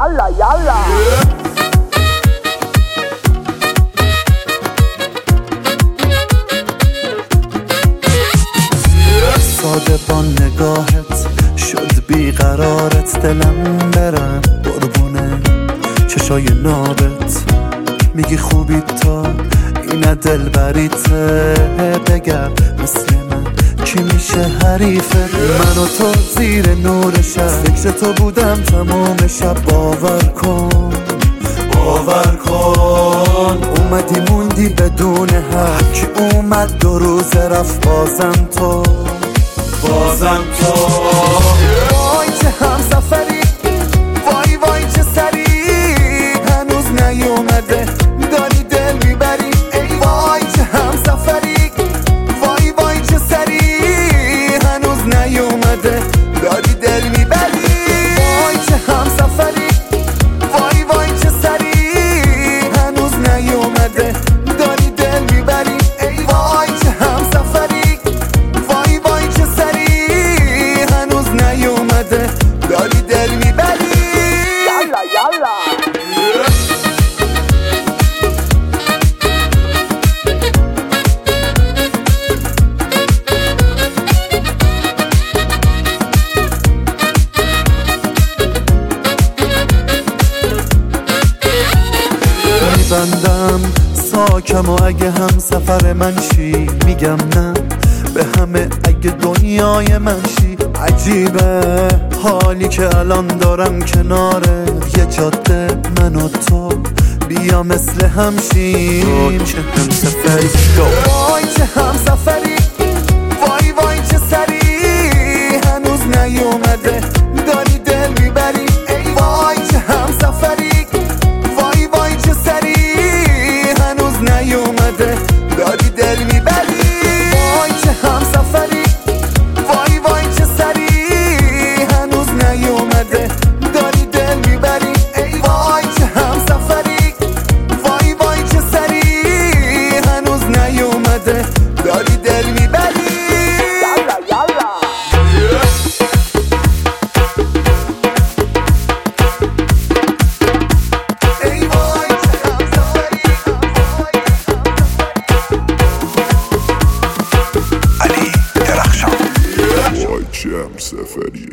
Yalla yalla. ساده با نگاهت شد بیقرارت، دلم برم قربونه چشای نابت. میگی خوبی تا اینه دل بریته، بگم مثل من کی میشه حریفت؟ من و تو زیر نور شب، فکر تو بودم تمام شب. باور کن باور کن، اومدی موندی بدون حق. کی اومد 2 روز رفت بازم تو بازم تو. وای چه هم سفری، وای وای چه سری، هنوز نیومده داری دل میبری. ای وای چه هم سفری، وای وای چه سری، هنوز نیومده داری دل میبری. وای چه هم سفری، وای وای چه سری، هنوز نیومده داری دل میبری. ای وای چه هم سفری، وای وای چه سری، هنوز نیومده داری دل میبری. Yalla yalla. میبندم ساکم و اگه هم سفر من شی، میگم نه به همه اگه دنیای من شی. عجیبه حالی که الان دارم کناره یه جاده، من و تو بیا مثل همشیم. چه هم سفری، وای چه هم سفری، وای وای چه سری، هنوز نیومده داری دل میبری. ای وای چه هم سفری، وای وای چه سری، هنوز نیومده داری دل میبری. وای چه هم سفری، وای وای چه سری، هنوز نیومده داری دل میبری. ای وای چه هم سفری، وای وای چه سری، هنوز نیومده داری دل میبری. Yalla yalla. ای وای چه هم سفری، علی درخشان. وای چه هم سفریه.